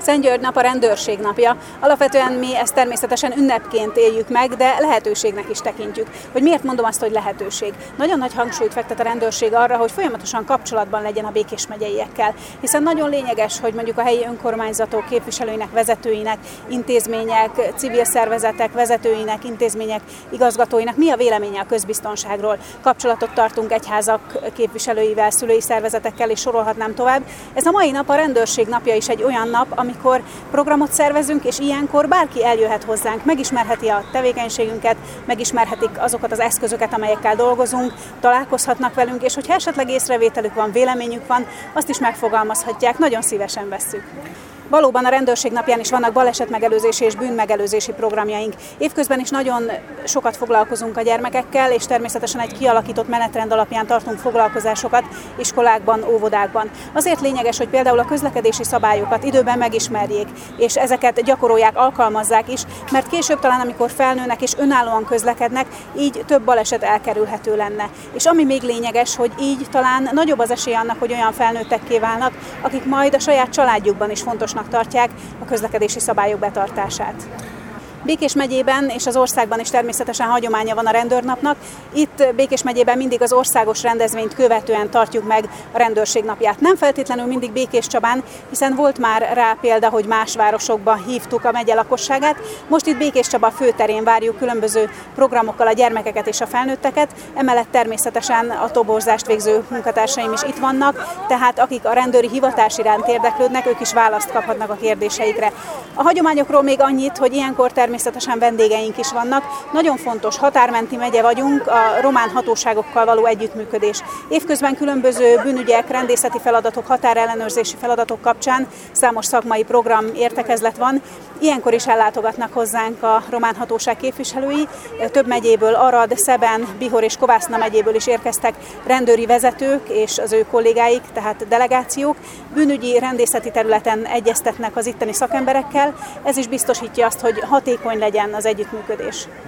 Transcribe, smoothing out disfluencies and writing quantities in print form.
Szentgyörgy nap a rendőrség napja. Alapvetően mi ezt természetesen ünnepként éljük meg, de lehetőségnek is tekintjük. Hogy miért mondom azt, hogy lehetőség? Nagyon nagy hangsúlyt fektet a rendőrség arra, hogy folyamatosan kapcsolatban legyen a Békés megyeiekkel. Hiszen nagyon lényeges, hogy mondjuk a helyi önkormányzatok képviselőinek, vezetőinek, intézmények, civil szervezetek vezetőinek, intézmények igazgatóinak mi a véleménye a közbiztonságról. Kapcsolatot tartunk egyházak képviselőivel, szülői szervezetekkel, és sorolhatnám tovább. Ez a mai nap, a rendőrség napja is egy olyan nap, amikor programot szervezünk, és ilyenkor bárki eljöhet hozzánk, megismerheti a tevékenységünket, megismerhetik azokat az eszközöket, amelyekkel dolgozunk, találkozhatnak velünk, és hogyha esetleg észrevételük van, véleményük van, azt is megfogalmazhatják, nagyon szívesen vesszük. Valóban a rendőrség napján is vannak balesetmegelőzési és bűnmegelőzési programjaink. Évközben is nagyon sokat foglalkozunk a gyermekekkel, és természetesen egy kialakított menetrend alapján tartunk foglalkozásokat iskolákban, óvodákban. Azért lényeges, hogy például a közlekedési szabályokat időben megismerjék, és ezeket gyakorolják, alkalmazzák is, mert később talán, amikor felnőnek és önállóan közlekednek, így több baleset elkerülhető lenne. És ami még lényeges, hogy így talán nagyobb az esély annak, hogy olyan felnőttekké válnak, akik majd a saját családjukban is fontosnak tartják a közlekedési szabályok betartását. Békés megyében és az országban is természetesen hagyománya van a rendőrnapnak. Itt Békés megyében mindig az országos rendezvényt követően tartjuk meg a rendőrség napját. Nem feltétlenül mindig Békéscsabán, hiszen volt már rá példa, hogy más városokban hívtuk a megye lakosságát. Most itt Békéscsaba főterén várjuk különböző programokkal a gyermekeket és a felnőtteket. Emellett természetesen a toborzást végző munkatársaim is itt vannak, tehát akik a rendőri hivatás iránt érdeklődnek, ők is választ kaphatnak a kérdéseikre. A hagyományokról még annyit, hogy ilyenkor természetesen vendégeink is vannak. Nagyon fontos, határmenti megye vagyunk, a román hatóságokkal való együttműködés. Évközben különböző bűnügyek, rendészeti feladatok, határellenőrzési feladatok kapcsán számos szakmai program, értekezlet van. Ilyenkor is ellátogatnak hozzánk a román hatóság képviselői. Több megyéből, Arad, Szeben, Bihor és Kovászna megyéből is érkeztek rendőri vezetők és az ő kollégáik, tehát delegációk. Bűnügyi, rendészeti területen egyeztetnek az itteni szakemberekkel. Ez is biztosítja azt, hogy hatékony legyen az együttműködés.